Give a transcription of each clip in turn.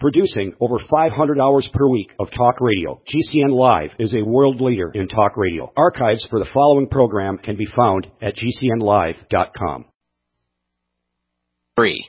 Producing over 500 hours per week of talk radio, GCN Live is a world leader in talk radio. Archives for the following program can be found at gcnlive.com. 3.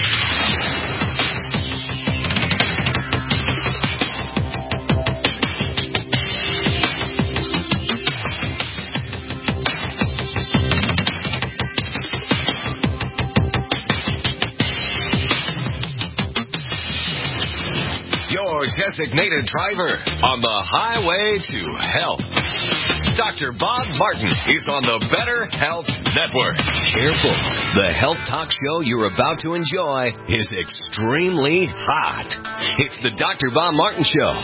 Your designated driver on the highway to health. Dr. Bob Martin is on the Better Health Network. Careful. The health talk show you're about to enjoy is extremely hot. It's the Dr. Bob Martin Show.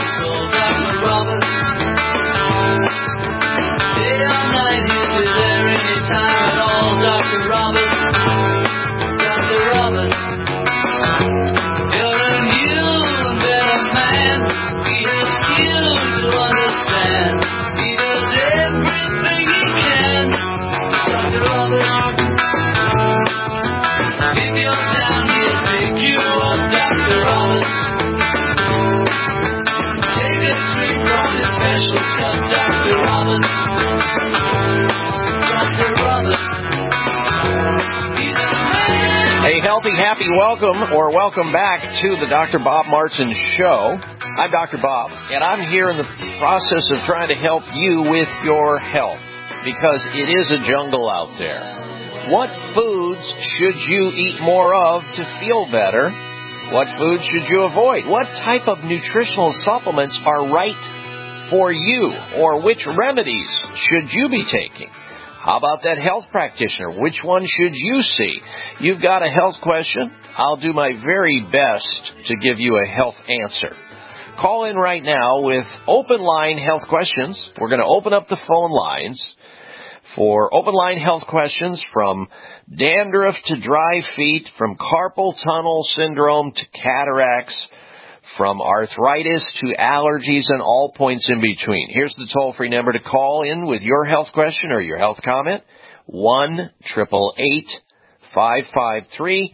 A healthy, happy welcome or welcome back to the Dr. Bob Martin Show. I'm Dr. Bob, and I'm here in the process of trying to help you with your health because it is a jungle out there. What foods should you eat more of to feel better? What foods should you avoid? What type of nutritional supplements are right for you? Or which remedies should you be taking? How about that health practitioner? Which one should you see? You've got a health question? I'll do my very best to give you a health answer. Call in right now with open line health questions. We're going to open up the phone lines for open line health questions from dandruff to dry feet, from carpal tunnel syndrome to cataracts, from arthritis to allergies and all points in between. Here's the toll-free number to call in with your health question or your health comment, 1-888-553-7262,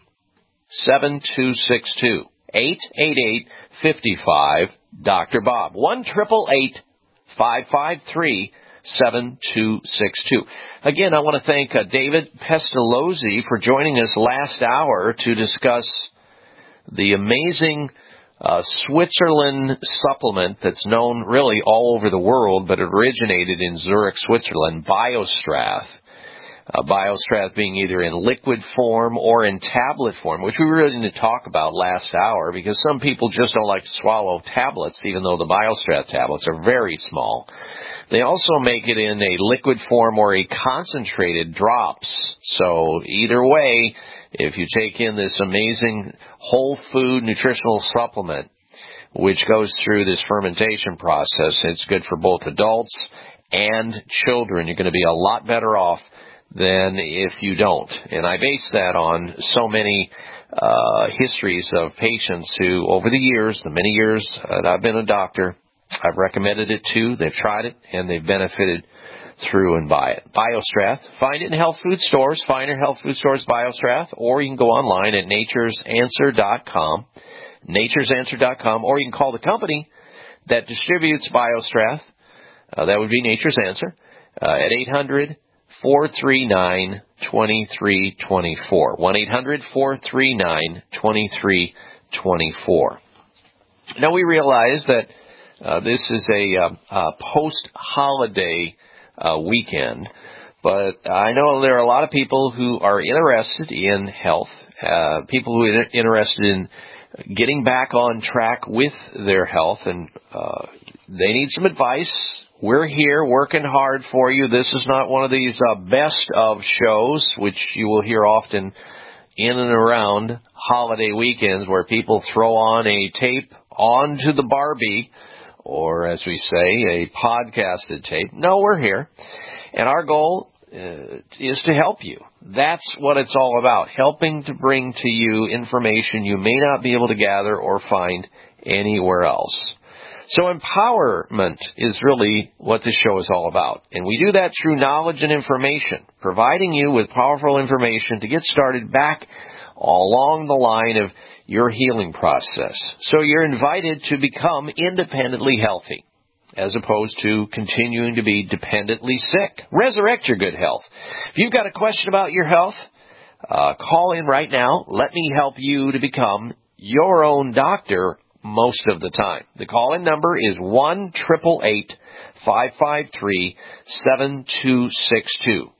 888-55-Dr. Bob, 1-888-553-7262. Again, I want to thank David Pestalozzi for joining us last hour to discuss the amazing Switzerland supplement that's known really all over the world, but it originated in Zurich, Switzerland, BioStrath. BioStrath being either in liquid form or in tablet form, which we really didn't talk about last hour because some people just don't like to swallow tablets, even though the BioStrath tablets are very small. They also make it in a liquid form or a concentrated drops. So either way, if you take in this amazing whole food nutritional supplement, which goes through this fermentation process, it's good for both adults and children. You're going to be a lot better off than if you don't. And I base that on so many histories of patients who, over the years, the many years that I've been a doctor, I've recommended it to. They've tried it, and they've benefited through and by it. BioStrath, find it in health food stores, finer health food stores, BioStrath, or you can go online at naturesanswer.com, naturesanswer.com, or you can call the company that distributes BioStrath. That would be Nature's Answer, at 800-439-2324, 1-800-439-2324. Now, we realize that this is a post-holiday weekend, but I know there are a lot of people who are interested in health, people who are interested in getting back on track with their health, and they need some advice. We're here working hard for you. This is not one of these best of shows, which you will hear often in and around holiday weekends where people throw on a tape onto the Barbie, or as we say, a podcasted tape. No, we're here. And our goal is to help you. That's what it's all about, helping to bring to you information you may not be able to gather or find anywhere else. So empowerment is really what this show is all about. And we do that through knowledge and information, providing you with powerful information to get started back along the line of your healing process. So you're invited to become independently healthy, as opposed to continuing to be dependently sick. Resurrect your good health. If you've got a question about your health, call in right now. Let me help you to become your own doctor most of the time. The call-in number is 1-888-553-7262.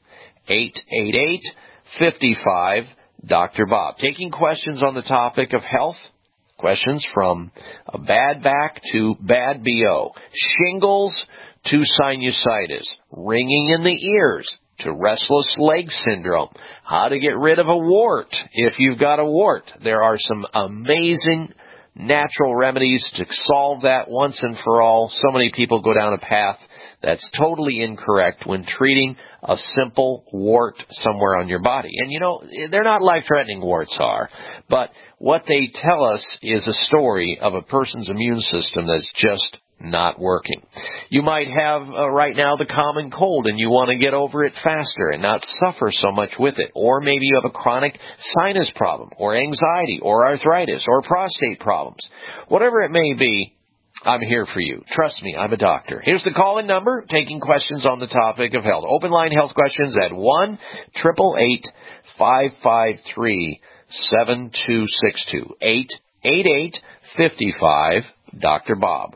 888-55-Dr. Bob. Taking questions on the topic of health. Questions from a bad back to bad BO, shingles to sinusitis, ringing in the ears to restless leg syndrome, how to get rid of a wart if you've got a wart. There are some amazing natural remedies to solve that once and for all. So many people go down a path that's totally incorrect when treating a simple wart somewhere on your body. And they're not life-threatening, warts are, but what they tell us is a story of a person's immune system that's just not working. You might have right now the common cold and you want to get over it faster and not suffer so much with it. Or maybe you have a chronic sinus problem or anxiety or arthritis or prostate problems. Whatever it may be, I'm here for you. Trust me, I'm a doctor. Here's the call-in number, taking questions on the topic of health. Open line health questions at 1-888-553-7262. 888-55-Dr. Bob.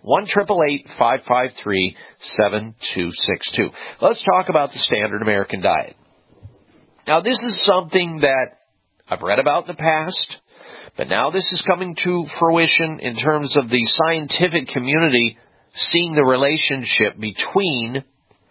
1-888-553-7262. Let's talk about the standard American diet. Now, this is something that I've read about in the past, but now this is coming to fruition in terms of the scientific community seeing the relationship between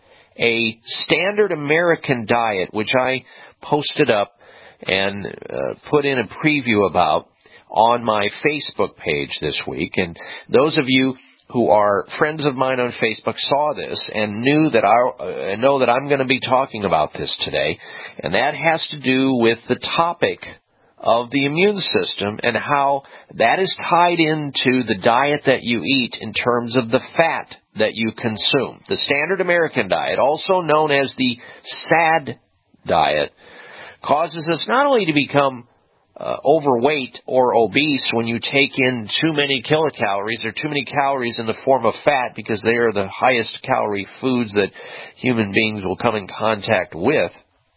a standard American diet, which I posted up and put in a preview about on my Facebook page this week. And those of you who are friends of mine on Facebook saw this and know that I'm going to be talking about this today. And that has to do with the topic of the immune system and how that is tied into the diet that you eat in terms of the fat that you consume. The standard American diet, also known as the SAD diet, causes us not only to become overweight or obese when you take in too many kilocalories or too many calories in the form of fat, because they are the highest calorie foods that human beings will come in contact with,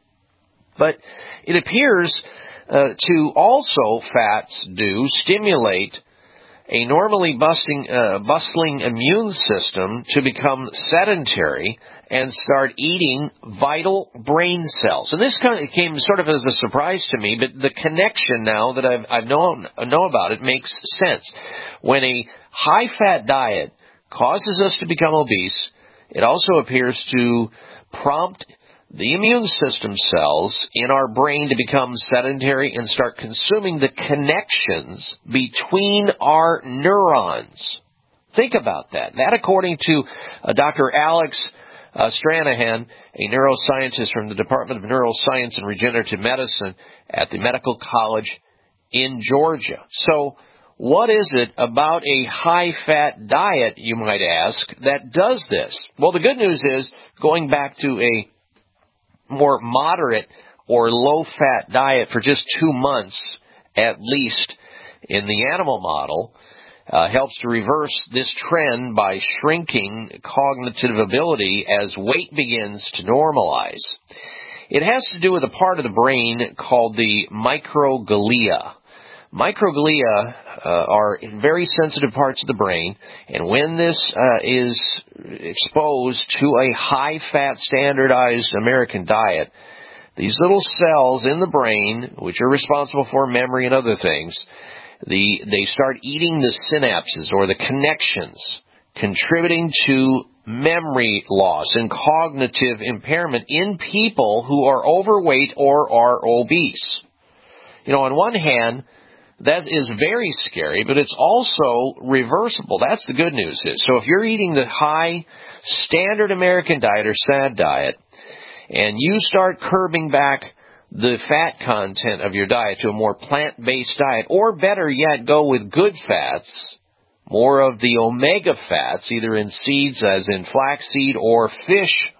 but it appears to also, fats do stimulate a normally bustling immune system to become sedentary and start eating vital brain cells. And this kind of came sort of as a surprise to me, but the connection now that I know about it makes sense. When a high-fat diet causes us to become obese, it also appears to prompt the immune system cells in our brain to become sedentary and start consuming the connections between our neurons. Think about that. That, according to Dr. Alex Stranahan, a neuroscientist from the Department of Neuroscience and Regenerative Medicine at the Medical College in Georgia. So, what is it about a high-fat diet, you might ask, that does this? Well, the good news is, going back to a more moderate or low-fat diet for just 2 months, at least, in the animal model, helps to reverse this trend by shrinking cognitive ability as weight begins to normalize. It has to do with a part of the brain called the microglia. Microglia are very sensitive parts of the brain, and when this is exposed to a high-fat standardized American diet, these little cells in the brain, which are responsible for memory and other things, they start eating the synapses or the connections, contributing to memory loss and cognitive impairment in people who are overweight or are obese. On one hand, that is very scary, but it's also reversible. That's the good news is. So if you're eating the high standard American diet or SAD diet, and you start curbing back the fat content of your diet to a more plant-based diet, or better yet, go with good fats, more of the omega fats, either in seeds as in flaxseed or fish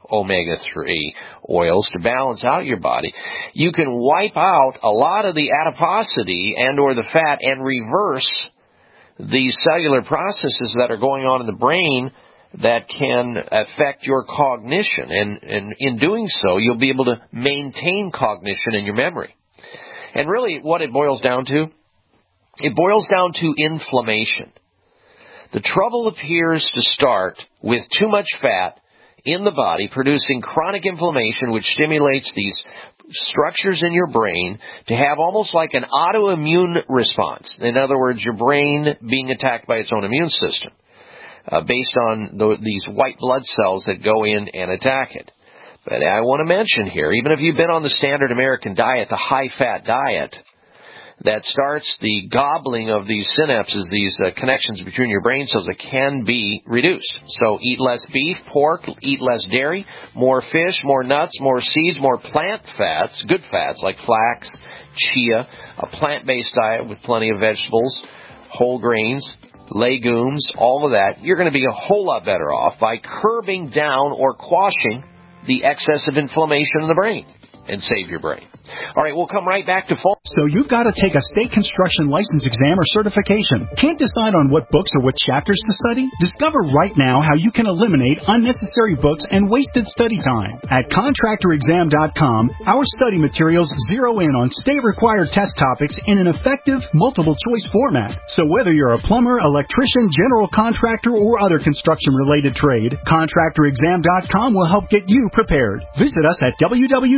omega-3 oils to balance out your body, you can wipe out a lot of the adiposity and or the fat and reverse the cellular processes that are going on in the brain that can affect your cognition. And in doing so, you'll be able to maintain cognition in your memory. And really what it boils down to, it boils down to inflammation. The trouble appears to start with too much fat in the body producing chronic inflammation, which stimulates these structures in your brain to have almost like an autoimmune response. In other words, your brain being attacked by its own immune system based on these white blood cells that go in and attack it. But I want to mention here, even if you've been on the standard American diet, the high-fat diet, that starts the gobbling of these synapses, these connections between your brain cells, that can be reduced. So eat less beef, pork, eat less dairy, more fish, more nuts, more seeds, more plant fats, good fats like flax, chia, a plant-based diet with plenty of vegetables, whole grains, legumes, all of that. You're going to be a whole lot better off by curbing down or quashing the excess of inflammation in the brain and save your brain. All right, we'll come right back to phone. So you've got to take a state construction license exam or certification. Can't decide on what books or what chapters to study? Discover right now how you can eliminate unnecessary books and wasted study time. At contractorexam.com, our study materials zero in on state-required test topics in an effective, multiple-choice format. So whether you're a plumber, electrician, general contractor, or other construction-related trade, contractorexam.com will help get you prepared. Visit us at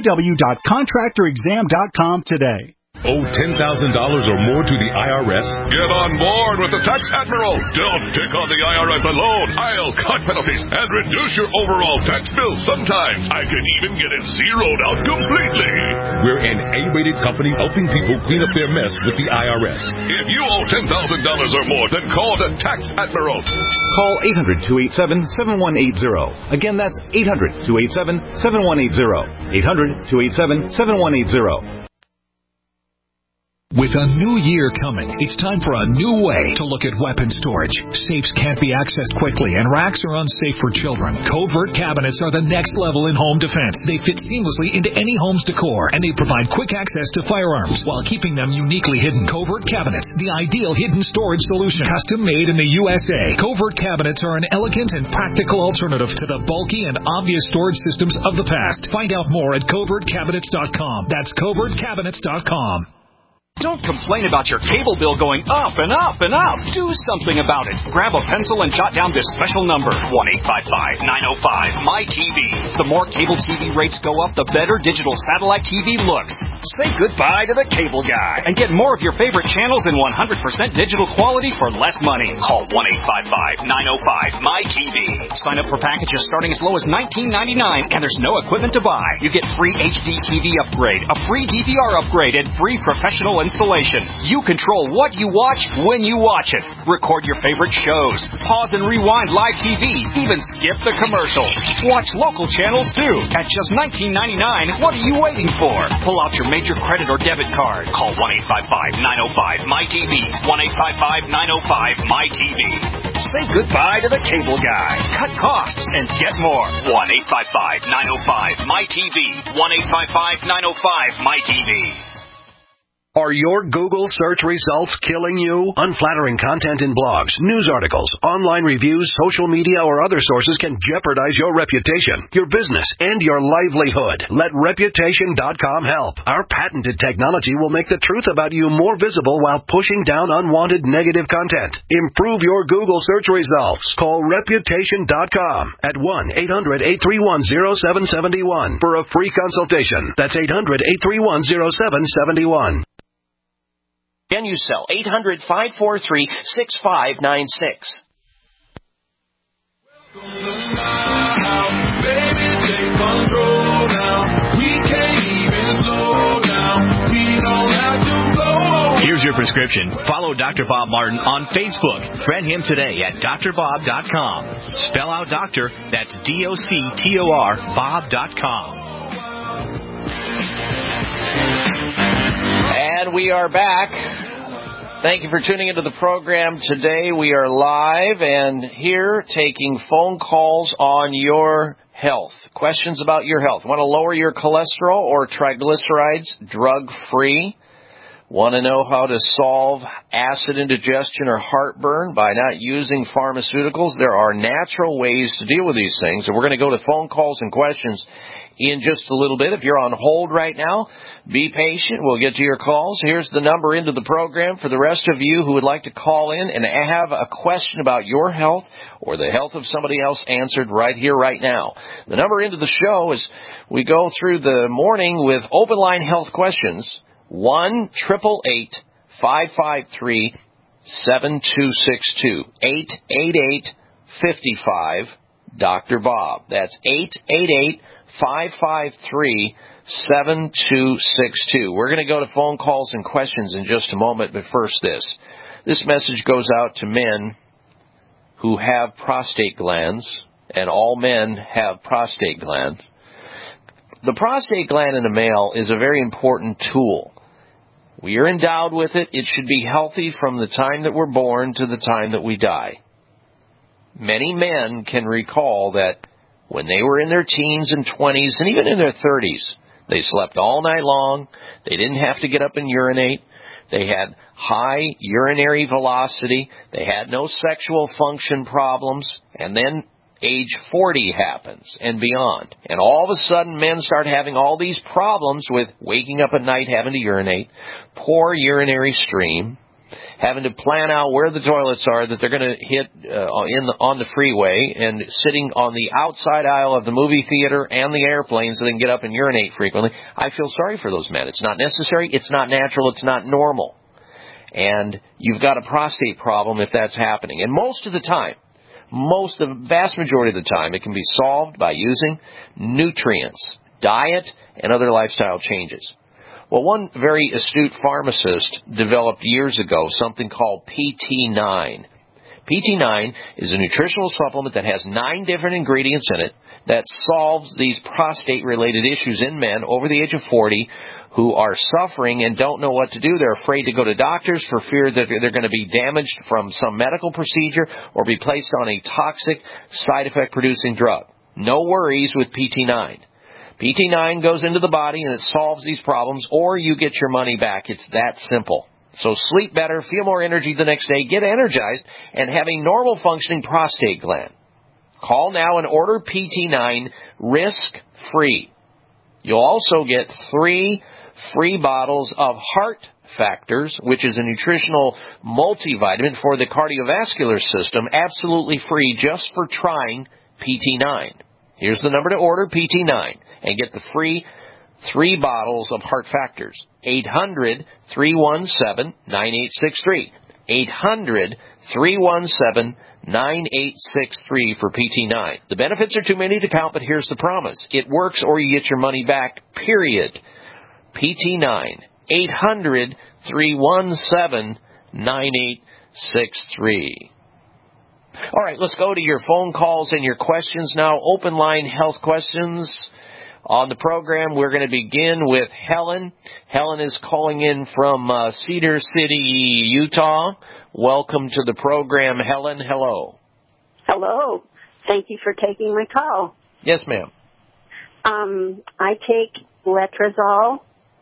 www.contractorexam.com today. Owe $10,000 or more to the IRS? Get on board with the Tax Admiral. Don't take on the IRS alone. I'll cut penalties and reduce your overall tax bill. Sometimes I can even get it zeroed out completely. We're an A-rated company helping people clean up their mess with the IRS. If you owe $10,000 or more, then call the Tax Admiral. Call 800-287-7180. Again, that's 800-287-7180. 800-287-7180. With a new year coming, it's time for a new way to look at weapon storage. Safes can't be accessed quickly, and racks are unsafe for children. Covert cabinets are the next level in home defense. They fit seamlessly into any home's decor, and they provide quick access to firearms while keeping them uniquely hidden. Covert cabinets, the ideal hidden storage solution. Custom made in the USA. Covert cabinets are an elegant and practical alternative to the bulky and obvious storage systems of the past. Find out more at covertcabinets.com. That's covertcabinets.com. Don't complain about your cable bill going up and up and up. Do something about it. Grab a pencil and jot down this special number, 1-855-905-MY-TV. The more cable TV rates go up, the better digital satellite TV looks. Say goodbye to the cable guy and get more of your favorite channels in 100% digital quality for less money. Call 1-855-905-MY-TV. Sign up for packages starting as low as $19.99, and there's no equipment to buy. You get free HD TV upgrade, a free DVR upgrade, and free professional installation. You control what you watch when you watch it. Record your favorite shows. Pause and rewind live TV. Even skip the commercials. Watch local channels too. At just $19.99, what are you waiting for? Pull out your major credit or debit card. Call 1-855-905-MY-TV. 1-855-905-MY-TV. Say goodbye to the cable guy. Cut costs and get more. 1-855-905-MY-TV. 1-855-905-MY-TV. Are your Google search results killing you? Unflattering content in blogs, news articles, online reviews, social media, or other sources can jeopardize your reputation, your business, and your livelihood. Let Reputation.com help. Our patented technology will make the truth about you more visible while pushing down unwanted negative content. Improve your Google search results. Call Reputation.com at 1-800-831-0771 for a free consultation. That's 800-831-0771. Genucell, 800-543-6596. Here's your prescription. Follow Dr. Bob Martin on Facebook. Friend him today at drbob.com. Spell out doctor, that's D-O-C-T-O-R, bob.com. And we are back. Thank you for tuning into the program today. We are live and here taking phone calls on your health. Questions about your health. Want to lower your cholesterol or triglycerides drug-free? Want to know how to solve acid indigestion or heartburn by not using pharmaceuticals? There are natural ways to deal with these things, and we're going to go to phone calls and questions in just a little bit. If you're on hold right now, be patient. We'll get to your calls. Here's the number into the program for the rest of you who would like to call in and have a question about your health or the health of somebody else answered right here, right now. The number into the show is we go through the morning with open line health questions. 1-888-553-7262. 888-55 Dr. Bob. That's 888-553-7262. We're going to go to phone calls and questions in just a moment, but first this. This message goes out to men who have prostate glands, and all men have prostate glands. The prostate gland in a male is a very important tool. We are endowed with it. It should be healthy from the time that we're born to the time that we die. Many men can recall that when they were in their teens and 20s and even in their 30s, they slept all night long. They didn't have to get up and urinate. They had high urinary velocity. They had no sexual function problems. And then age 40 happens and beyond. And all of a sudden, men start having all these problems with waking up at night, having to urinate, poor urinary stream, having to plan out where the toilets are that they're going to hit on the freeway, and sitting on the outside aisle of the movie theater and the airplane so they can get up and urinate frequently. I feel sorry for those men. It's not necessary. It's not natural. It's not normal. And you've got a prostate problem if that's happening. And most of the vast majority of the time, it can be solved by using nutrients, diet, and other lifestyle changes. Well, one very astute pharmacist developed years ago something called PT9. PT9 is a nutritional supplement that has 9 different ingredients in it that solves these prostate-related issues in men over the age of 40 who are suffering and don't know what to do. They're afraid to go to doctors for fear that they're going to be damaged from some medical procedure or be placed on a toxic side effect producing drug. No worries with PT9. PT9 goes into the body and it solves these problems, or you get your money back. It's that simple. So sleep better, feel more energy the next day, get energized, and have a normal functioning prostate gland. Call now and order PT9 risk-free. You'll also get 3 free bottles of Heart Factors, which is a nutritional multivitamin for the cardiovascular system, absolutely free just for trying PT9. Here's the number to order PT9 and get the free 3 bottles of Heart Factors. 800-317-9863. 800-317-9863 for PT9. The benefits are too many to count, but here's the promise. It works or you get your money back, period. PT9. 800-317-9863. All right, let's go to your phone calls and your questions now. Open line health questions. On the program, we're going to begin with Helen. Helen is calling in from Cedar City, Utah. Welcome to the program, Helen. Hello. Hello. Thank you for taking my call. Yes, ma'am. I take letrozole.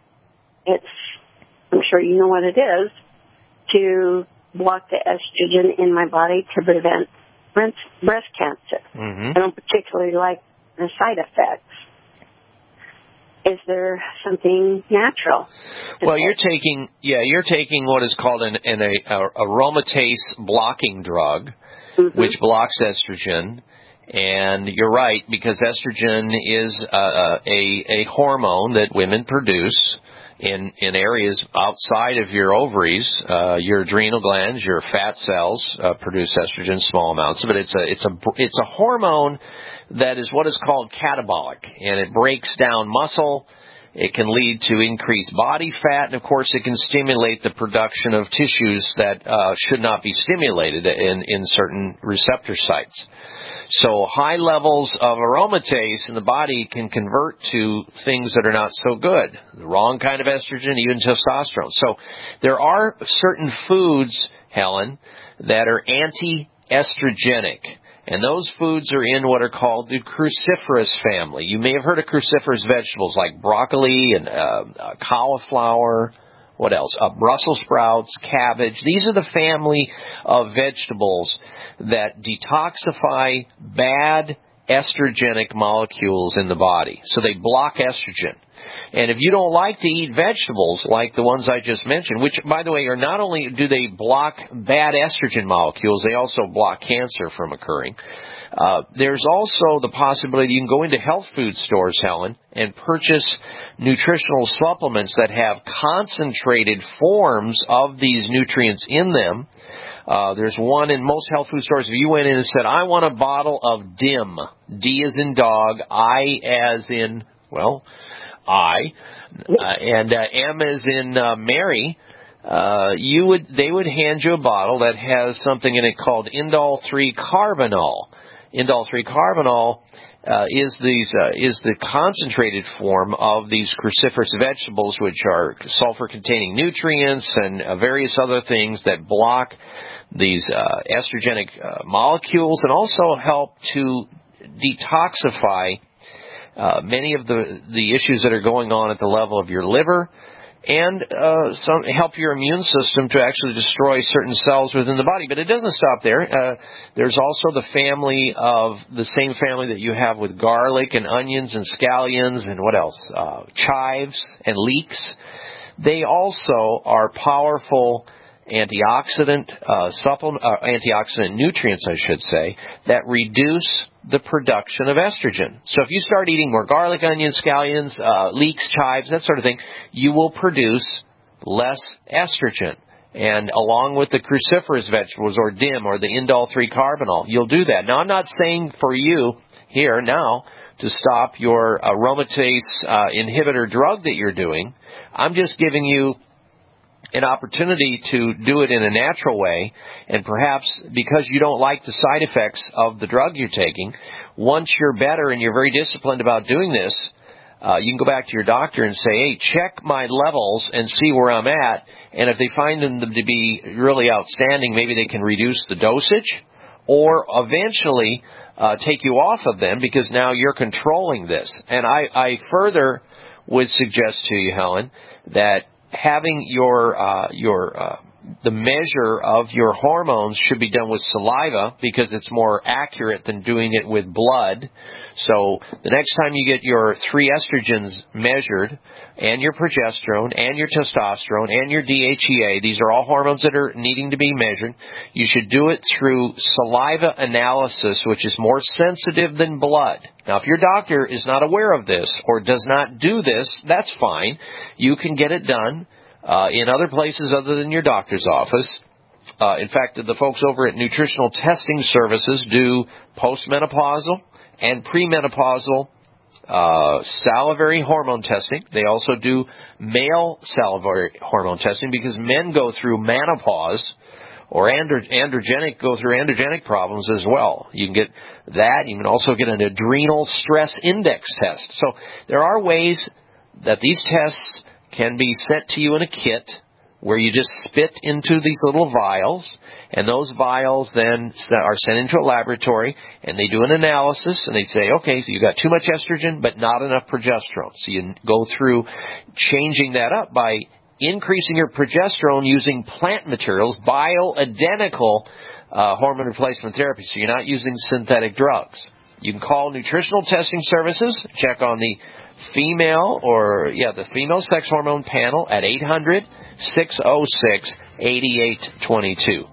I'm sure you know what it is, to block the estrogen in my body to prevent breast cancer. Mm-hmm. I don't particularly like the side effects. Is there something natural? Well, you're taking what is called an aromatase blocking drug, mm-hmm. which blocks estrogen. And you're right, because estrogen is a hormone that women produce in areas outside of your ovaries. Your adrenal glands, your fat cells produce estrogen, small amounts, but it's a hormone that is what is called catabolic, and it breaks down muscle. It can lead to increased body fat, and of course it can stimulate the production of tissues that should not be stimulated in certain receptor sites. So high levels of aromatase in the body can convert to things that are not so good, the wrong kind of estrogen, even testosterone. So there are certain foods, Helen, that are anti-estrogenic. And those foods are in what are called the cruciferous family. You may have heard of cruciferous vegetables like broccoli and cauliflower. What else? Brussels sprouts, cabbage. These are the family of vegetables that detoxify bad estrogenic molecules in the body. So they block estrogen. And if you don't like to eat vegetables like the ones I just mentioned, which, by the way, are not only do they block bad estrogen molecules, they also block cancer from occurring. There's also the possibility you can go into health food stores, Helen, and purchase nutritional supplements that have concentrated forms of these nutrients in them. There's one in most health food stores. If you went in and said, I want a bottle of DIM, D as in dog, I as in, well, I, and M as in Mary, they would hand you a bottle that has something in it called indole-3-carbinol. Indole-3-carbinol is the concentrated form of these cruciferous vegetables, which are sulfur-containing nutrients and various other things that block these estrogenic molecules and also help to detoxify many of the issues that are going on at the level of your liver, and help your immune system to actually destroy certain cells within the body. But it doesn't stop there. There's also the same family that you have with garlic and onions and scallions and what else? Chives and leeks. They also are powerful antioxidant nutrients, I should say, that reduce the production of estrogen. So if you start eating more garlic, onions, scallions, leeks, chives, that sort of thing, you will produce less estrogen. And along with the cruciferous vegetables or DIM or the indole-3-carbinol, you'll do that. Now, I'm not saying for you here now to stop your aromatase inhibitor drug that you're doing. I'm just giving you an opportunity to do it in a natural way, and perhaps because you don't like the side effects of the drug you're taking, once you're better and you're very disciplined about doing this, you can go back to your doctor and say, hey, check my levels and see where I'm at, and if they find them to be really outstanding, maybe they can reduce the dosage or eventually take you off of them because now you're controlling this. And I further would suggest to you, Helen, that having the measure of your hormones should be done with saliva because it's more accurate than doing it with blood. So the next time you get your 3 estrogens measured, and your progesterone, and your testosterone, and your DHEA, these are all hormones that are needing to be measured, you should do it through saliva analysis, which is more sensitive than blood. Now, if your doctor is not aware of this or does not do this, that's fine. You can get it done in other places other than your doctor's office. In fact, the folks over at Nutritional Testing Services do postmenopausal and premenopausal salivary hormone testing. They also do male salivary hormone testing because men go through menopause or go through androgenic problems as well. You can get that. You can also get an adrenal stress index test. So there are ways that these tests can be sent to you in a kit where you just spit into these little vials, and those vials then are sent into a laboratory, and they do an analysis, and they say, okay, so you got too much estrogen, but not enough progesterone. So you go through changing that up by increasing your progesterone using plant materials, bioidentical hormone replacement therapy. So you're not using synthetic drugs. You can call Nutritional Testing Services, check on the female sex hormone panel at 800-606-8822.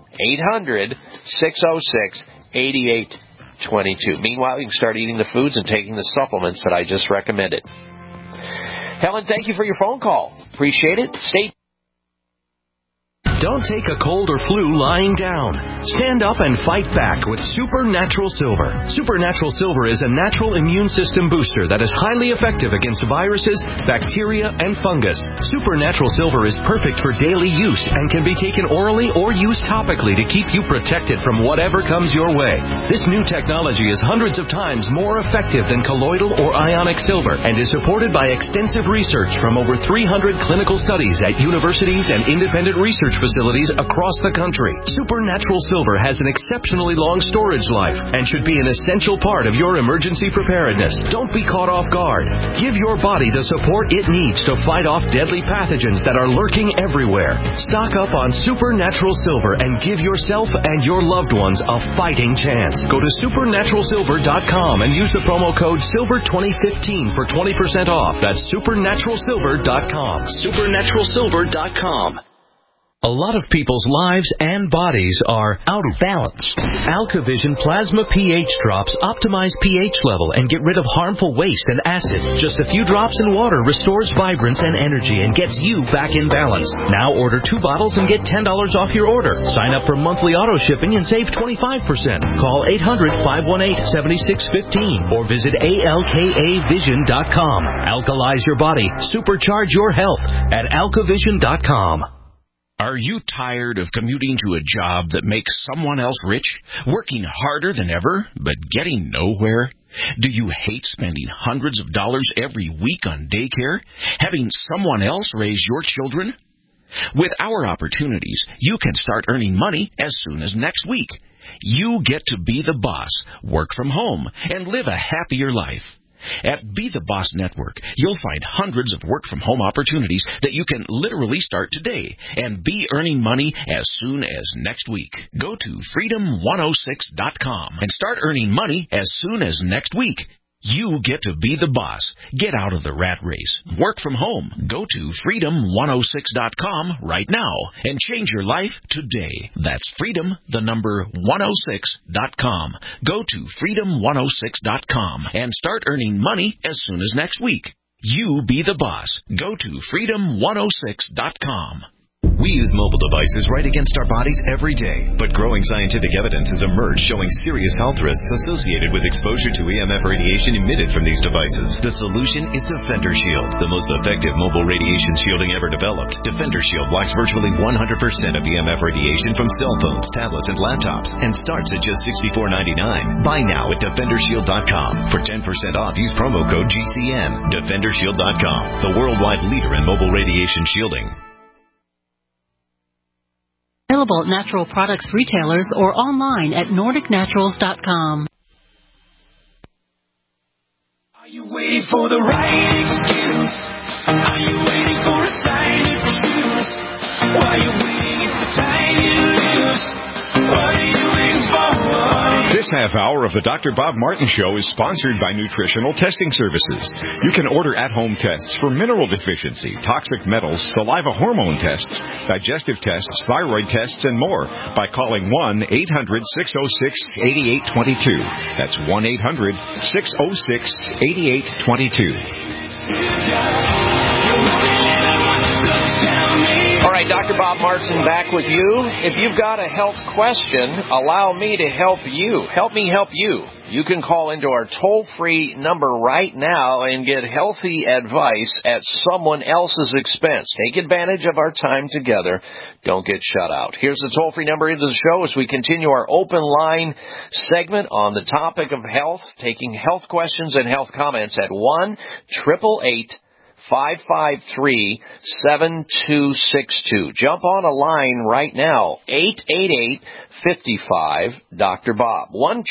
800-606-8822. Meanwhile, you can start eating the foods and taking the supplements that I just recommended. Helen, thank you for your phone call. Appreciate it. Stay Don't take a cold or flu lying down. Stand up and fight back with Supernatural Silver. Supernatural Silver is a natural immune system booster that is highly effective against viruses, bacteria, and fungus. Supernatural Silver is perfect for daily use and can be taken orally or used topically to keep you protected from whatever comes your way. This new technology is hundreds of times more effective than colloidal or ionic silver and is supported by extensive research from over 300 clinical studies at universities and independent research facilities across the country. Supernatural Silver has an exceptionally long storage life and should be an essential part of your emergency preparedness. Don't be caught off guard. Give your body the support it needs to fight off deadly pathogens that are lurking everywhere. Stock up on Supernatural Silver and give yourself and your loved ones a fighting chance. Go to supernaturalsilver.com and use the promo code SILVER2015 for 20% off. That's supernaturalsilver.com. supernaturalsilver.com. A lot of people's lives and bodies are out of balance. AlkaVision Plasma pH drops optimize pH level and get rid of harmful waste and acids. Just a few drops in water restores vibrance and energy and gets you back in balance. Now order 2 bottles and get $10 off your order. Sign up for monthly auto shipping and save 25%. Call 800-518-7615 or visit alkavision.com. Alkalize your body. Supercharge your health at alkavision.com. Are you tired of commuting to a job that makes someone else rich, working harder than ever, but getting nowhere? Do you hate spending hundreds of dollars every week on daycare, having someone else raise your children? With our opportunities, you can start earning money as soon as next week. You get to be the boss, work from home, and live a happier life. At Be the Boss Network, you'll find hundreds of work-from-home opportunities that you can literally start today and be earning money as soon as next week. Go to freedom106.com and start earning money as soon as next week. You get to be the boss. Get out of the rat race. Work from home. Go to freedom106.com right now and change your life today. That's freedom106.com. Go to freedom106.com and start earning money as soon as next week. You be the boss. Go to freedom106.com. We use mobile devices right against our bodies every day, but growing scientific evidence has emerged showing serious health risks associated with exposure to EMF radiation emitted from these devices. The solution is Defender Shield, the most effective mobile radiation shielding ever developed. Defender Shield blocks virtually 100% of EMF radiation from cell phones, tablets, and laptops, and starts at just $64.99. Buy now at DefenderShield.com. For 10% off, use promo code GCN. DefenderShield.com, the worldwide leader in mobile radiation shielding. Available at natural products retailers or online at NordicNaturals.com. Are you waiting for the right excuse? Are you waiting for a sign to choose? While you're waiting, it's the time you lose. What are you waiting for? This half hour of the Dr. Bob Martin Show is sponsored by Nutritional Testing Services. You can order at-home tests for mineral deficiency, toxic metals, saliva hormone tests, digestive tests, thyroid tests, and more by calling 1-800-606-8822. That's 1-800-606-8822. All right, Dr. Bob Martin back with you. If you've got a health question, allow me to help you. Help me help you. You can call into our toll-free number right now and get healthy advice at someone else's expense. Take advantage of our time together. Don't get shut out. Here's the toll-free number into the show as we continue our open line segment on the topic of health, taking health questions and health comments at 1-888-553-7262. Jump on a line right now, 888-55-Dr. Bob,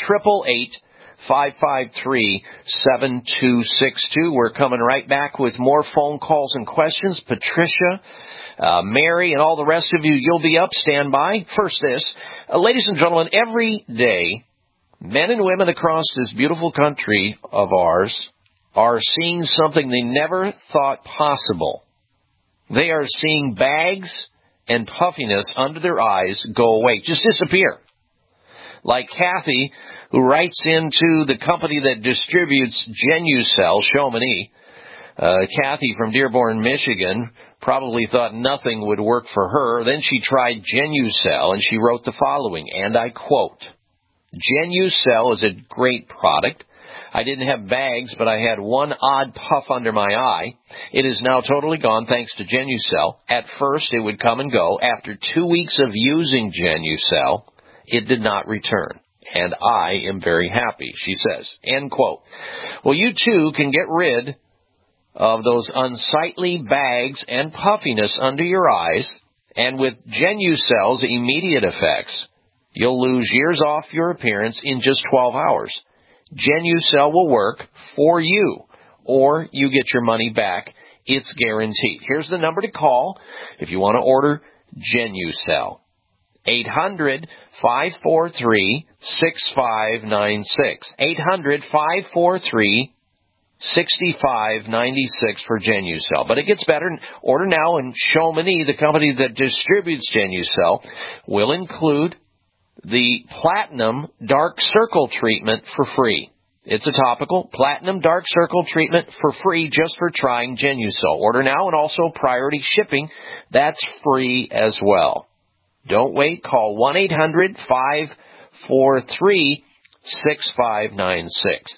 1-888-553-7262. We're coming right back with more phone calls and questions. Patricia, Mary, and all the rest of you, you'll be up. Stand by. First this, ladies and gentlemen, every day, men and women across this beautiful country of ours are seeing something they never thought possible. They are seeing bags and puffiness under their eyes go away, just disappear. Like Kathy, who writes into the company that distributes Genucell, Chamonix, Kathy from Dearborn, Michigan, probably thought nothing would work for her. Then she tried Genucel, and she wrote the following, and I quote, Genucel is a great product. I didn't have bags, but I had one odd puff under my eye. It is now totally gone thanks to Genucel. At first, it would come and go. After 2 weeks of using Genucel, it did not return. And I am very happy, she says. End quote. Well, you too can get rid of those unsightly bags and puffiness under your eyes, and with Genucel's immediate effects, you'll lose years off your appearance in just 12 hours. Genucel will work for you, or you get your money back. It's guaranteed. Here's the number to call if you want to order Genucel. 800-543-6596. 800-543-6596 for Genucel. But it gets better. Order now, and Chamonix, the company that distributes Genucel, will include the Platinum Dark Circle treatment for free. It's a topical Platinum Dark Circle treatment for free just for trying Genucel. Order now, and also priority shipping. That's free as well. Don't wait. Call 1-800-543-6596.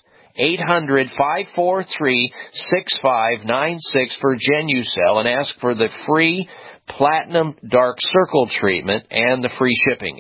800-543-6596 for Genucel, and ask for the free Platinum Dark Circle treatment and the free shipping.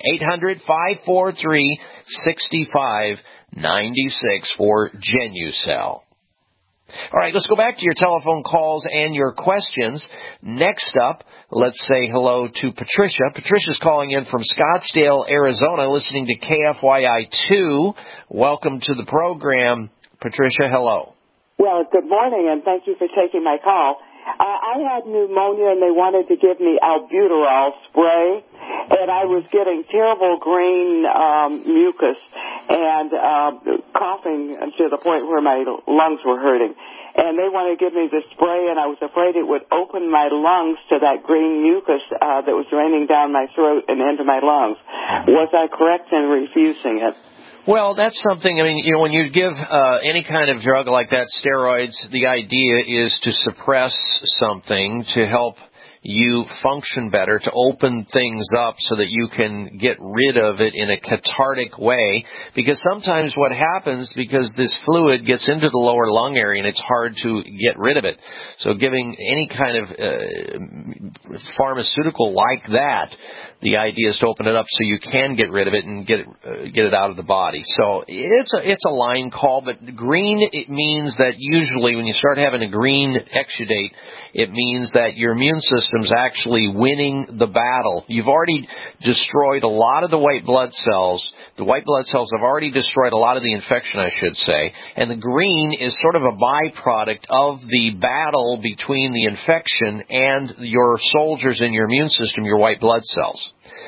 800-543-6596 for Genucel. All right, let's go back to your telephone calls and your questions. Next up, let's say hello to Patricia. Patricia's calling in from Scottsdale, Arizona, listening to KFYI-2. Welcome to the program, Patricia. Hello. Well, good morning, and thank you for taking my call. I had pneumonia, and they wanted to give me albuterol spray, and I was getting terrible green mucus and coughing to the point where my lungs were hurting. And they wanted to give me the spray, and I was afraid it would open my lungs to that green mucus that was draining down my throat and into my lungs. Was I correct in refusing it? Well, that's something, when you give any kind of drug like that, steroids, the idea is to suppress something to help you function better, to open things up so that you can get rid of it in a cathartic way. Because sometimes what happens, because this fluid gets into the lower lung area and it's hard to get rid of it. So giving any kind of pharmaceutical like that, the idea is to open it up so you can get rid of it and get it out of the body. So it's a line call, but green, it means that usually when you start having a green exudate, it means that your immune system's actually winning the battle. You've already destroyed a lot of the white blood cells. The white blood cells have already destroyed a lot of the infection, I should say. And the green is sort of a byproduct of the battle between the infection and your soldiers in your immune system, your white blood cells.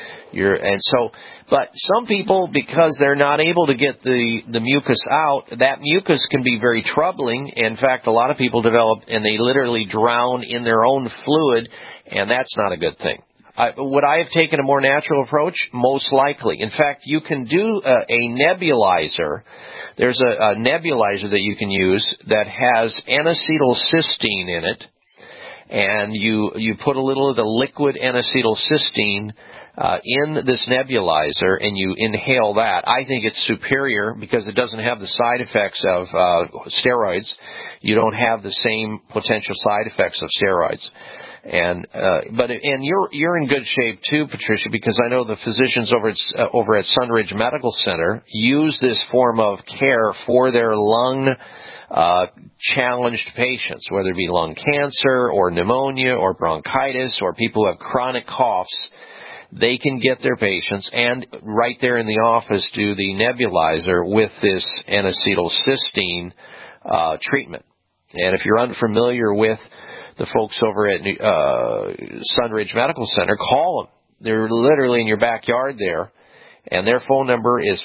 But some people, because they're not able to get the mucus out, that mucus can be very troubling. In fact, a lot of people develop, and they literally drown in their own fluid, and that's not a good thing. Would I have taken a more natural approach? Most likely. In fact, you can do a nebulizer. There's a nebulizer that you can use that has N-acetylcysteine in it, and you put a little of the liquid N-acetylcysteine in this nebulizer, and you inhale that. I think it's superior because it doesn't have the side effects of steroids. You don't have the same potential side effects of steroids. And you're in good shape too, Patricia, because I know the physicians over at Sunridge Medical Center use this form of care for their lung challenged patients, whether it be lung cancer or pneumonia or bronchitis or people who have chronic coughs. They can get their patients and right there in the office do the nebulizer with this N-acetylcysteine treatment. And if you're unfamiliar with the folks over at Sunridge Medical Center, call them. They're literally in your backyard there. And their phone number is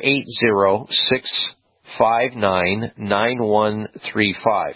480-659-9135.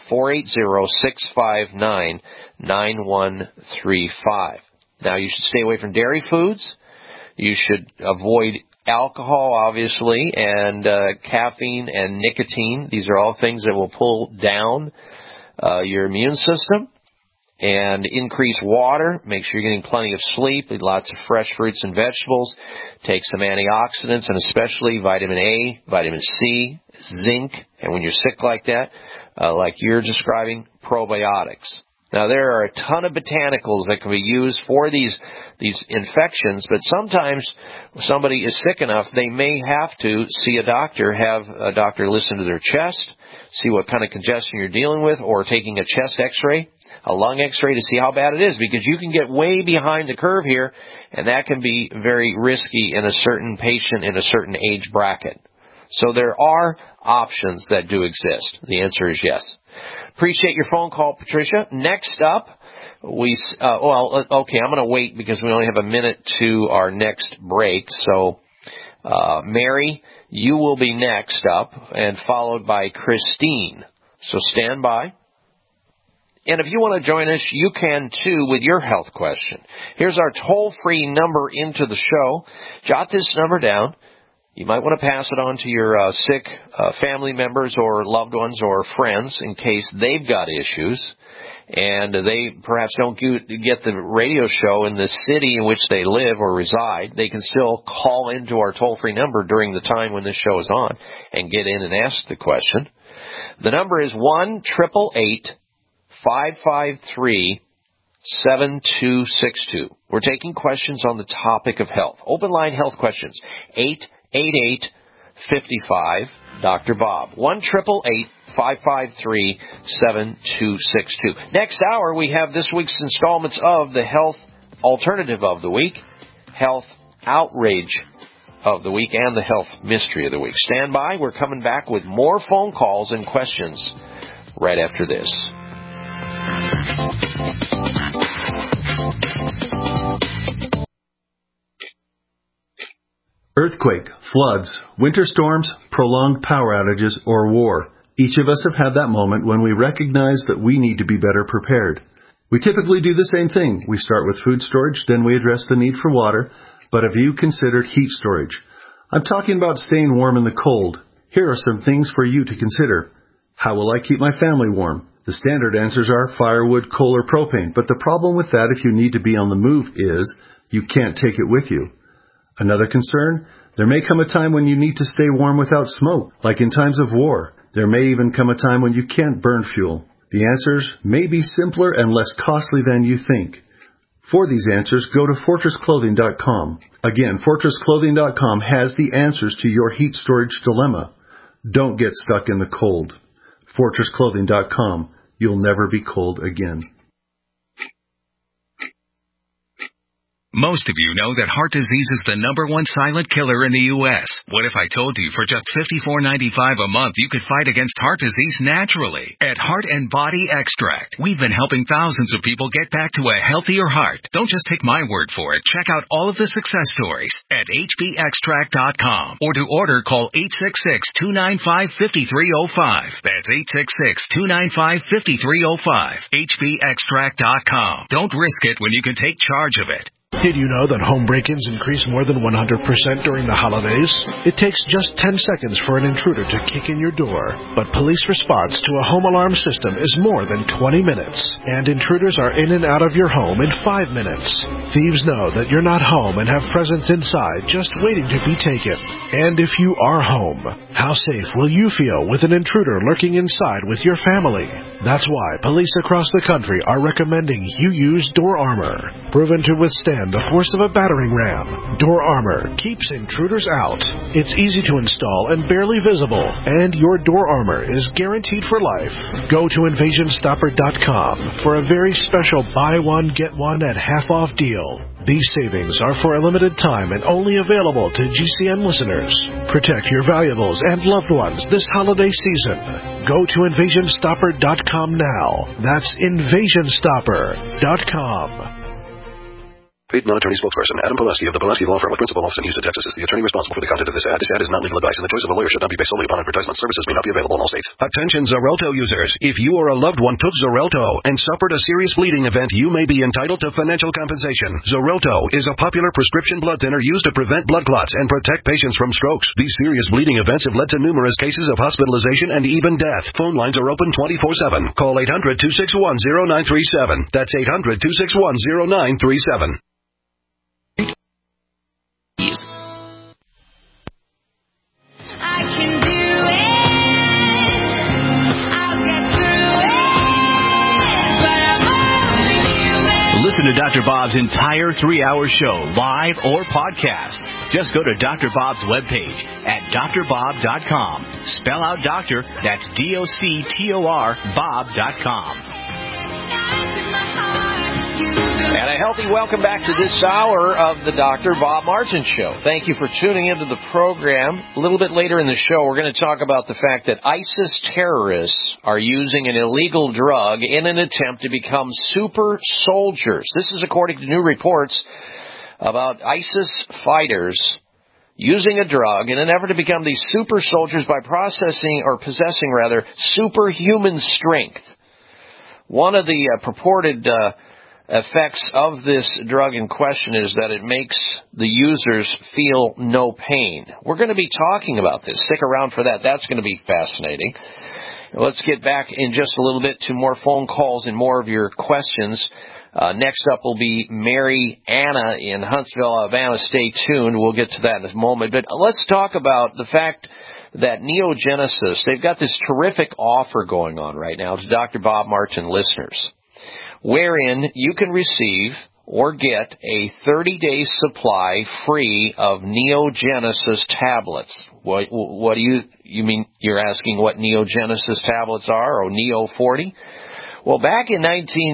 480-659-9135. Now, you should stay away from dairy foods. You should avoid alcohol, obviously, and caffeine and nicotine. These are all things that will pull down your immune system, and increase water. Make sure you're getting plenty of sleep, eat lots of fresh fruits and vegetables, take some antioxidants, and especially vitamin A, vitamin C, zinc, and when you're sick like that, like you're describing, probiotics. Now, there are a ton of botanicals that can be used for these infections, but sometimes somebody is sick enough, they may have to see a doctor, have a doctor listen to their chest, see what kind of congestion you're dealing with, or taking a chest x-ray, a lung x-ray to see how bad it is, because you can get way behind the curve here, and that can be very risky in a certain patient in a certain age bracket. So there are options that do exist. The answer is yes. Appreciate your phone call, Patricia. Next up, I'm going to wait because we only have a minute to our next break. So, Mary, you will be next up and followed by Christine. So stand by. And if you want to join us, you can too with your health question. Here's our toll-free number into the show. Jot this number down. You might want to pass it on to your sick family members or loved ones or friends in case they've got issues and they perhaps don't get the radio show in the city in which they live or reside. They can still call into our toll-free number during the time when this show is on and get in and ask the question. The number is 1-888-553-7262. We're taking questions on the topic of health. Open line health questions. 888-55 Dr. Bob. 1-888-553-7262. Next hour, we have this week's installments of the Health Alternative of the Week, Health Outrage of the Week, and the Health Mystery of the Week. Stand by. We're coming back with more phone calls and questions right after this. Earthquake, floods, winter storms, prolonged power outages, or war. Each of us have had that moment when we recognize that we need to be better prepared. We typically do the same thing. We start with food storage, then we address the need for water. But have you considered heat storage? I'm talking about staying warm in the cold. Here are some things for you to consider. How will I keep my family warm? The standard answers are firewood, coal, or propane. But the problem with that if you need to be on the move is you can't take it with you. Another concern, there may come a time when you need to stay warm without smoke, like in times of war. There may even come a time when you can't burn fuel. The answers may be simpler and less costly than you think. For these answers, go to FortressClothing.com. Again, FortressClothing.com has the answers to your heat storage dilemma. Don't get stuck in the cold. FortressClothing.com. You'll never be cold again. Most of you know that heart disease is the #1 silent killer in the U.S. What if I told you for just $54.95 a month you could fight against heart disease naturally? At Heart and Body Extract, we've been helping thousands of people get back to a healthier heart. Don't just take my word for it. Check out all of the success stories at hbextract.com. Or to order, call 866-295-5305. That's 866-295-5305. hbextract.com. Don't risk it when you can take charge of it. Did you know that home break-ins increase more than 100% during the holidays? It takes just 10 seconds for an intruder to kick in your door, but police response to a home alarm system is more than 20 minutes, and intruders are in and out of your home in 5 minutes. Thieves know that you're not home and have presents inside just waiting to be taken. And if you are home, how safe will you feel with an intruder lurking inside with your family? That's why police across the country are recommending you use Door Armor, proven to withstand the force of a battering ram. Door Armor keeps intruders out. It's easy to install and barely visible, and your Door Armor is guaranteed for life. Go to InvasionStopper.com for a very special buy one, get one at half-off deal. These savings are for a limited time and only available to GCN listeners. Protect your valuables and loved ones this holiday season. Go to InvasionStopper.com now. That's InvasionStopper.com. Paid non-attorney spokesperson Adam Pulaski of the Pulaski Law Firm with principal office in Houston, Texas is the attorney responsible for the content of this ad. This ad is not legal advice, and the choice of a lawyer should not be based solely upon advertisement. Services may not be available in all states. Attention Xarelto users. If you or a loved one took Xarelto and suffered a serious bleeding event, you may be entitled to financial compensation. Xarelto is a popular prescription blood thinner used to prevent blood clots and protect patients from strokes. These serious bleeding events have led to numerous cases of hospitalization and even death. Phone lines are open 24/7. Call 800-261-0937. That's 800-261-0937. Listen to Dr. Bob's entire 3-hour show, live or podcast. Just go to Dr. Bob's webpage at drbob.com. Spell out doctor, that's DOCTOR, Bob.com. And a healthy welcome back to this hour of the Dr. Bob Martin Show. Thank you for tuning into the program. A little bit later in the show, we're going to talk about the fact that ISIS terrorists are using an illegal drug in an attempt to become super soldiers. This is according to new reports about ISIS fighters using a drug in an effort to become these super soldiers by possessing superhuman strength. One of the purported effects of this drug in question is that it makes the users feel no pain. We're going to be talking about this. Stick around for that. That's going to be fascinating. Let's get back in just a little bit to more phone calls and more of your questions. Next up will be Mary Anna in Huntsville, Alabama. Stay tuned. We'll get to that in a moment. But let's talk about the fact that Neogenesis, they've got this terrific offer going on right now to Dr. Bob Martin listeners, wherein you can receive or get a 30-day supply free of Neogenesis tablets. What do you mean? You're asking what Neogenesis tablets are, or Neo 40? Well, back in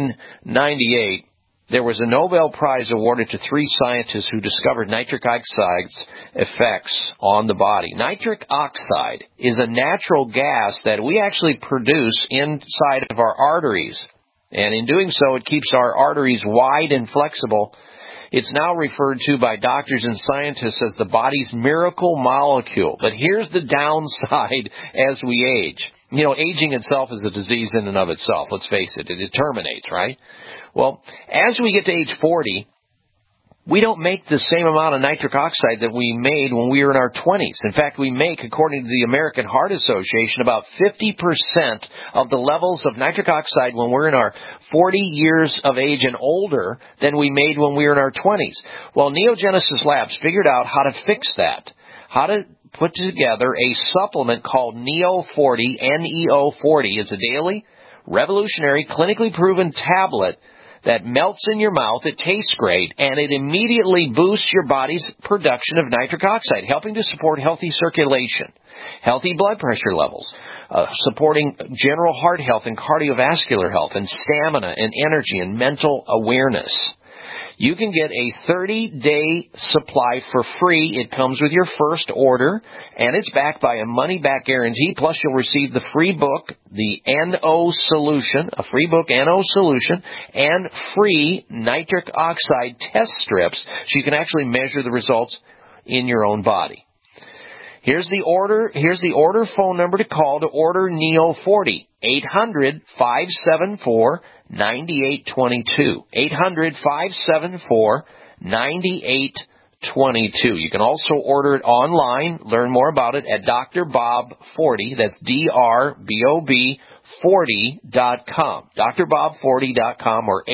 1998, there was a Nobel Prize awarded to 3 scientists who discovered nitric oxide's effects on the body. Nitric oxide is a natural gas that we actually produce inside of our arteries. And in doing so, it keeps our arteries wide and flexible. It's now referred to by doctors and scientists as the body's miracle molecule. But here's the downside as we age. You know, aging itself is a disease in and of itself. Let's face it. It terminates, right? Well, as we get to age 40, we don't make the same amount of nitric oxide that we made when we were in our 20s. In fact, we make, according to the American Heart Association, about 50% of the levels of nitric oxide when we're in our 40 years of age and older than we made when we were in our 20s. Well, Neogenesis Labs figured out how to fix that, how to put together a supplement called Neo 40, Neo 40. It's a daily, revolutionary, clinically proven tablet that melts in your mouth, it tastes great, and it immediately boosts your body's production of nitric oxide, helping to support healthy circulation, healthy blood pressure levels, supporting general heart health and cardiovascular health, and stamina and energy and mental awareness. You can get a 30-day supply for free. It comes with your first order, and it's backed by a money-back guarantee. Plus, you'll receive the free book, the NO Solution, a free book, NO Solution, and free nitric oxide test strips so you can actually measure the results in your own body. Here's the order phone number to call to order Neo 40, 800-574-9822. 800-574-9822. You can also order it online. Learn more about it at drbob40. That's DRBOB 40.com. drbob40.com or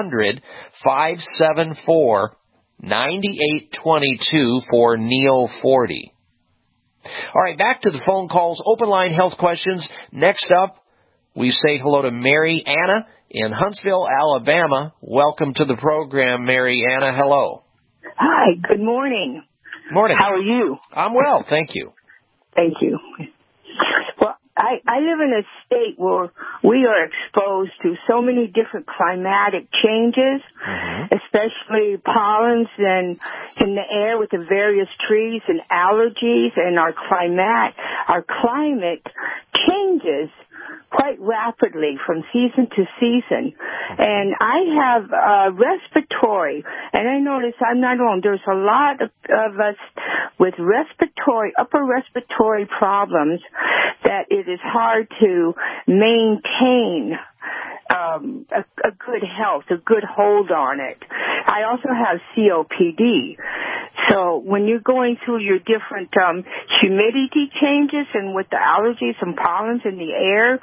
800-574-9822 for Neo 40. All right, back to the phone calls. Open line health questions. Next up, we say hello to Mary Anna in Huntsville, Alabama. Welcome to the program, Mary Anna. Hello. Hi, good morning. Morning. How are you? I'm well, thank you. Thank you. Well, I live in a state where we are exposed to so many different climatic changes, especially pollens and in the air with the various trees and allergies, and our climate changes quite rapidly from season to season. And I have respiratory, and I notice I'm not alone. There's a lot of us with upper respiratory problems that it is hard to maintain a good health, a good hold on it. I also have COPD. So when you're going through your different humidity changes and with the allergies and pollens in the air,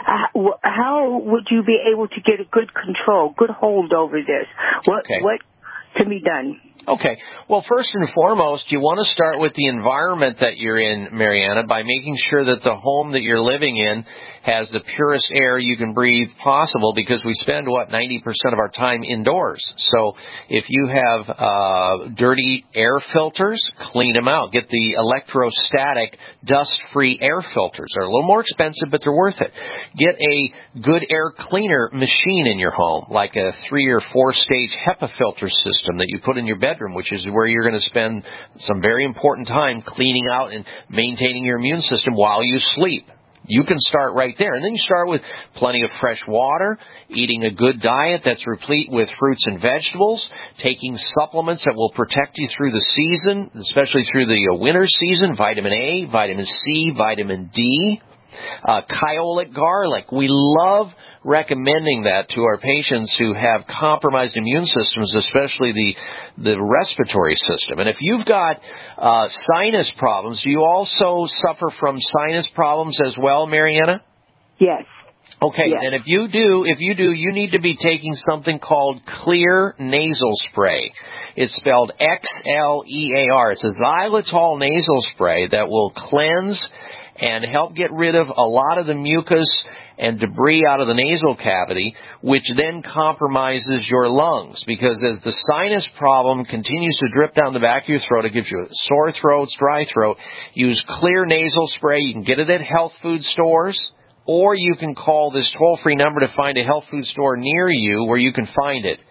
how would you be able to get a good control, good hold over this? What can be done? Okay. Well, first and foremost, you want to start with the environment that you're in, Mariana, by making sure that the home that you're living in has the purest air you can breathe possible, because we spend, 90% of our time indoors. So if you have dirty air filters, clean them out. Get the electrostatic dust-free air filters. They're a little more expensive, but they're worth it. Get a good air cleaner machine in your home, like a 3 or 4 stage HEPA filter system that you put in your bedroom, which is where you're going to spend some very important time cleaning out and maintaining your immune system while you sleep. You can start right there. And then you start with plenty of fresh water, eating a good diet that's replete with fruits and vegetables, taking supplements that will protect you through the season, especially through the winter season, vitamin A, vitamin C, vitamin D, kyolic garlic. We love recommending that to our patients who have compromised immune systems, especially the respiratory system. And if you've got sinus problems, do you also suffer from sinus problems as well, Mariana? Yes. Okay, yes. And if you do, you need to be taking something called Xlear nasal spray. It's spelled Xlear. It's a xylitol nasal spray that will cleanse and help get rid of a lot of the mucus and debris out of the nasal cavity, which then compromises your lungs. Because as the sinus problem continues to drip down the back of your throat, it gives you sore throats, dry throat. Use Xlear nasal spray. You can get it at health food stores, or you can call this toll-free number to find a health food store near you where you can find it.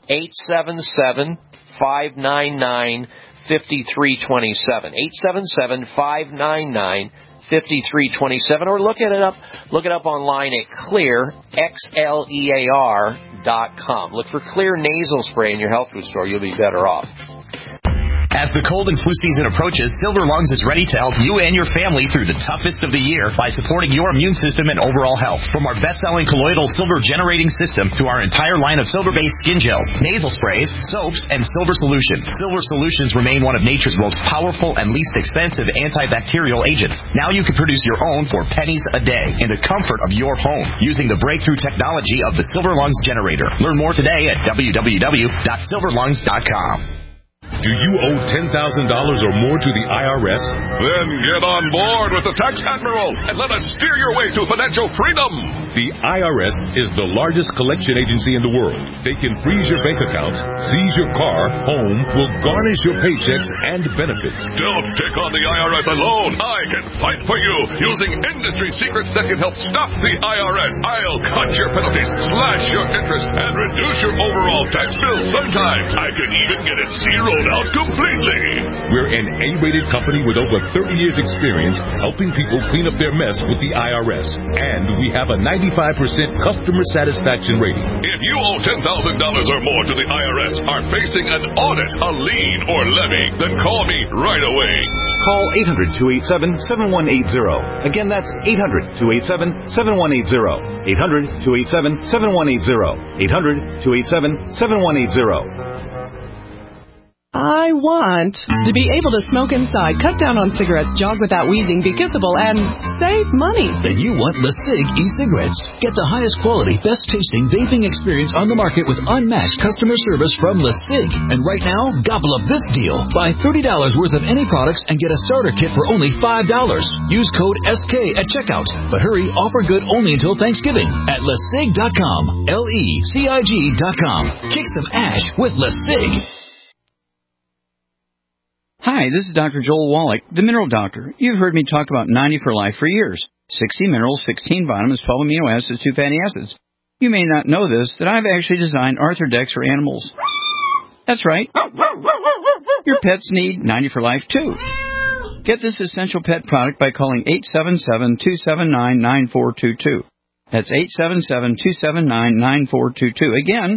877-599-5327. 877-599-5327, or look it up online at Xlear.com. Look for Xlear nasal spray in your health food store. You'll be better off. As the cold and flu season approaches, Silver Lungs is ready to help you and your family through the toughest of the year by supporting your immune system and overall health. From our best-selling colloidal silver generating system to our entire line of silver-based skin gels, nasal sprays, soaps, and silver solutions. Silver solutions remain one of nature's most powerful and least expensive antibacterial agents. Now you can produce your own for pennies a day in the comfort of your home using the breakthrough technology of the Silver Lungs generator. Learn more today at www.silverlungs.com. Do you owe $10,000 or more to the IRS? Then get on board with the Tax Admiral and let us steer your way to financial freedom. The IRS is the largest collection agency in the world. They can freeze your bank accounts, seize your car, home, will garnish your paychecks and benefits. Don't take on the IRS alone. I can fight for you using industry secrets that can help stop the IRS. I'll cut your penalties, slash your interest, and reduce your overall tax bill. Sometimes I can even get it zeroed out completely. We're an A-rated company with over 30 years experience helping people clean up their mess with the IRS. And we have a 95% customer satisfaction rating. If you owe $10,000 or more to the IRS, are facing an audit, a lien, or levy, then call me right away. Call 800-287-7180. Again, that's 800-287-7180. 800-287-7180. 800-287-7180. I want to be able to smoke inside, cut down on cigarettes, jog without wheezing, be kissable, and save money. Then you want LeSig e-cigarettes. Get the highest quality, best tasting vaping experience on the market with unmatched customer service from LeSig. And right now, gobble up this deal. Buy $30 worth of any products and get a starter kit for only $5. Use code SK at checkout. But hurry, offer good only until Thanksgiving at LeSig.com. LeCig.com. Kick some ash with LeSig. Hi, this is Dr. Joel Wallach, the Mineral Doctor. You've heard me talk about 90 for Life for years. 60 minerals, 16 vitamins, 12 amino acids, 2 fatty acids. You may not know this, that I've actually designed Arthrodex for animals. That's right. Your pets need 90 for Life, too. Get this essential pet product by calling 877-279-9422. That's 877-279-9422. Again,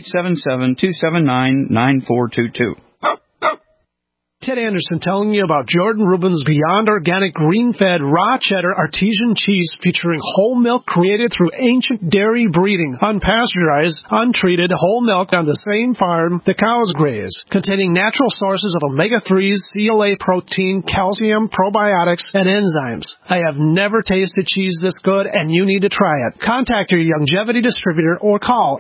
877-279-9422. Ted Anderson telling you about Jordan Rubin's Beyond Organic Green-Fed Raw Cheddar Artesian Cheese featuring whole milk created through ancient dairy breeding, unpasteurized, untreated whole milk on the same farm the cows graze, containing natural sources of omega-3s, CLA protein, calcium, probiotics, and enzymes. I have never tasted cheese this good, and you need to try it. Contact your Youngevity distributor or call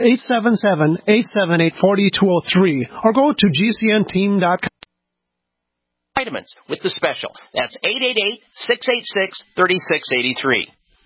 877-878-4203 or go to gcnteam.com. Vitamins with the special. That's 888-686-3683.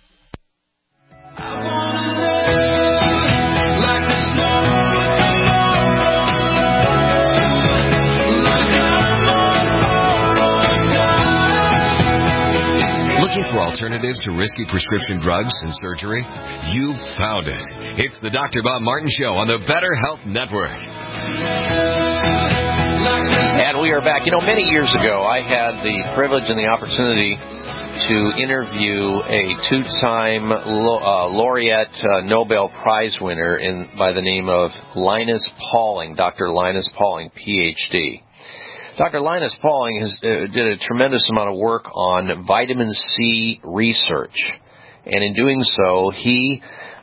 Looking for alternatives to risky prescription drugs and surgery? You found it. It's the Dr. Bob Martin Show on the Better Health Network. And we are back. Many years ago, I had the privilege and the opportunity to interview a two-time laureate Nobel Prize winner by the name of Linus Pauling, Dr. Linus Pauling, Ph.D. Dr. Linus Pauling did a tremendous amount of work on vitamin C research. And in doing so, he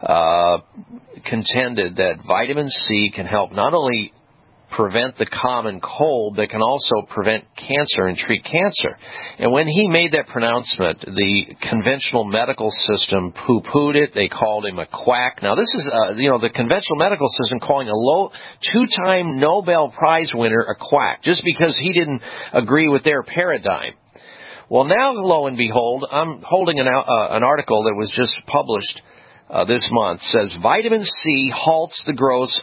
contended that vitamin C can help not only prevent the common cold, but can also prevent cancer and treat cancer. And when he made that pronouncement, the conventional medical system poo-pooed it. They called him a quack. Now, this is, the conventional medical system calling a two-time Nobel Prize winner a quack, just because he didn't agree with their paradigm. Well, now, lo and behold, I'm holding an article that was just published this month, says vitamin C halts the growth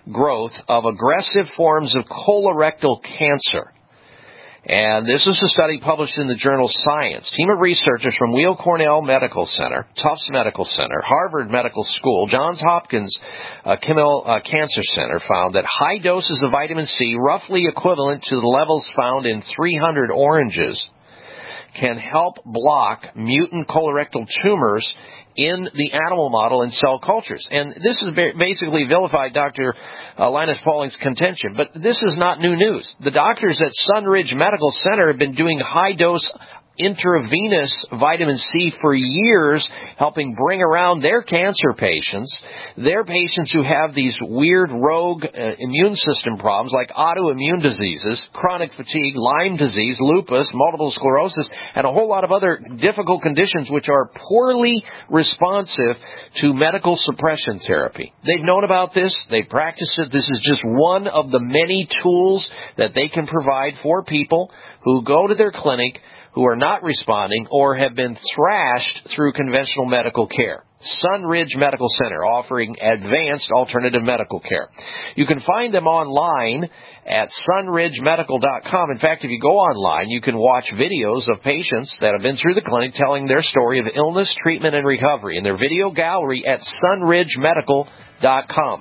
of aggressive forms of colorectal cancer. And this is a study published in the journal Science. Team of researchers from Weill Cornell Medical Center, Tufts Medical Center, Harvard Medical School, Johns Hopkins Kimmel Cancer Center found that high doses of vitamin C, roughly equivalent to the levels found in 300 oranges, can help block mutant colorectal tumors in the animal model and cell cultures. And this is basically vilified Dr. Linus Pauling's contention. But this is not new news. The doctors at Sunridge Medical Center have been doing high-dose intravenous vitamin C for years, helping bring around their cancer patients, their patients who have these weird rogue immune system problems like autoimmune diseases, chronic fatigue, Lyme disease, lupus, multiple sclerosis, and a whole lot of other difficult conditions which are poorly responsive to medical suppression therapy. They've known about this. They practice it. This is just one of the many tools that they can provide for people who go to their clinic who are not responding or have been thrashed through conventional medical care. Sunridge Medical Center, offering advanced alternative medical care. You can find them online at sunridgemedical.com. In fact, if you go online, you can watch videos of patients that have been through the clinic telling their story of illness, treatment, and recovery in their video gallery at sunridgemedical.com.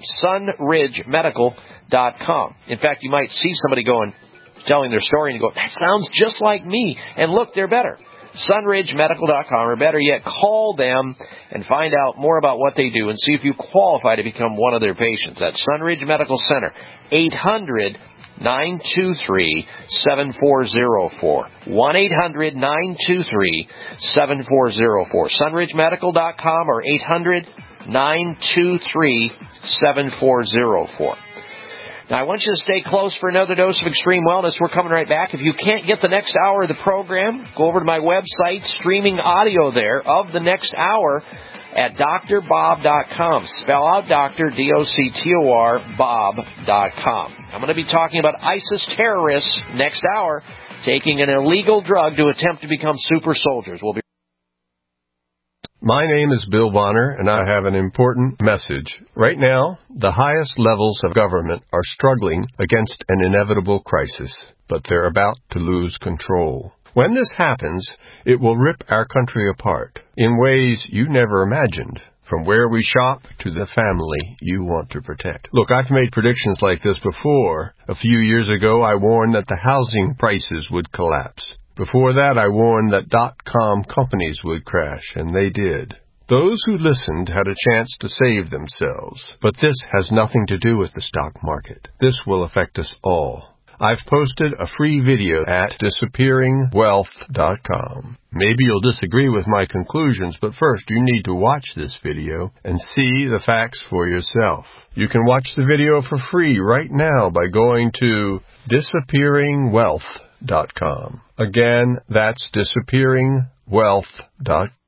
sunridgemedical.com. In fact, you might see somebody telling their story, and you go, that sounds just like me. And look, they're better. sunridgemedical.com, or better yet, call them and find out more about what they do and see if you qualify to become one of their patients. That's Sunridge Medical Center, 800-923-7404. 1-800-923-7404. sunridgemedical.com or 800-923-7404. Now, I want you to stay close for another dose of Extreme Wellness. We're coming right back. If you can't get the next hour of the program, go over to my website, streaming audio there of the next hour at drbob.com. Spell out Dr., D-O-C-T-O-R, Bob.com. I'm going to be talking about ISIS terrorists next hour taking an illegal drug to attempt to become super soldiers. We'll be My name is Bill Bonner, and I have an important message. Right now, the highest levels of government are struggling against an inevitable crisis, but they're about to lose control. When this happens, it will rip our country apart in ways you never imagined, from where we shop to the family you want to protect. Look, I've made predictions like this before. A few years ago, I warned that the housing prices would collapse. Before that, I warned that .com companies would crash, and they did. Those who listened had a chance to save themselves. But this has nothing to do with the stock market. This will affect us all. I've posted a free video at disappearingwealth.com. Maybe you'll disagree with my conclusions, but first you need to watch this video and see the facts for yourself. You can watch the video for free right now by going to disappearingwealth.com. Again, that's disappearingwealth.com.